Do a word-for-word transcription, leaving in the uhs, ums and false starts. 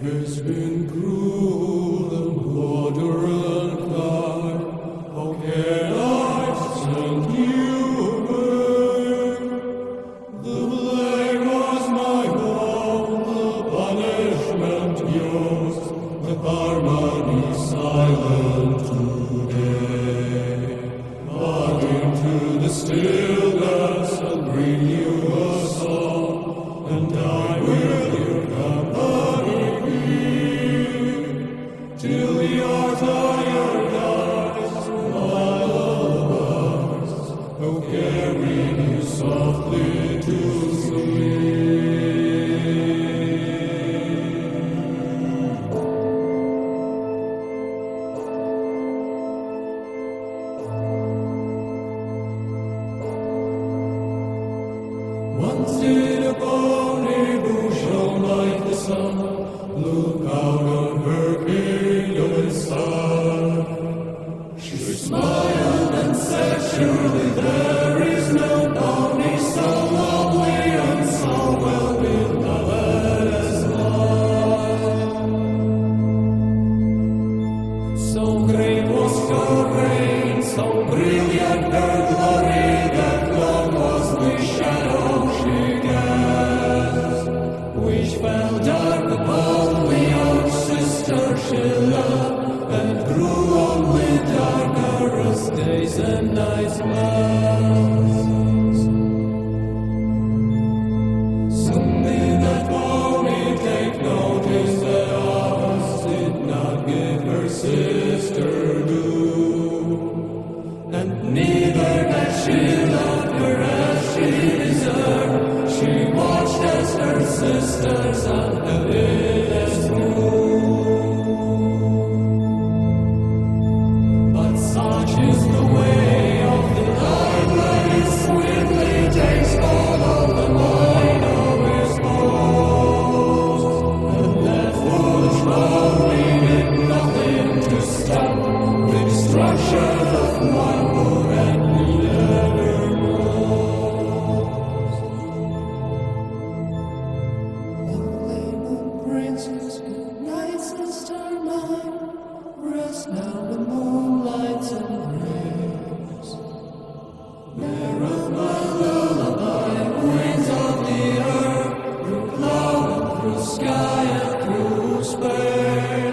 has been cruel and water and fire. How can I send you away? The blame was my own, the punishment yours, the harmony silent today. But into the stillness I'll bring you a song, and I will your company be, till your tired eyes, my lovers, will carry you softly to sleep. Once in a bonny bush shone like the sun, look out on her kingdom and sun. She smiled and said, surely there is no pony so lovely and so well beloved as mine. So great was her reign, so brilliant her glory, that long was the shadow she cast, which fell dark upon the young sister she loved, and grew only darker as days and nights passed. Soon did that pony take notice that ours did not give her sister due, and neither that she loved her as she deserved. She watched as her sisters on the village grew. But such is the way of the Lord, that it swiftly takes hold of the mind of his foes, and that foolish love needed nothing to stop the destruction of one who had never knows. Lonely moon princess, good night, sister mine. Rest now in moonlight and rays. Bear of my lullaby, winds of the earth, through cloud and through sky and through space.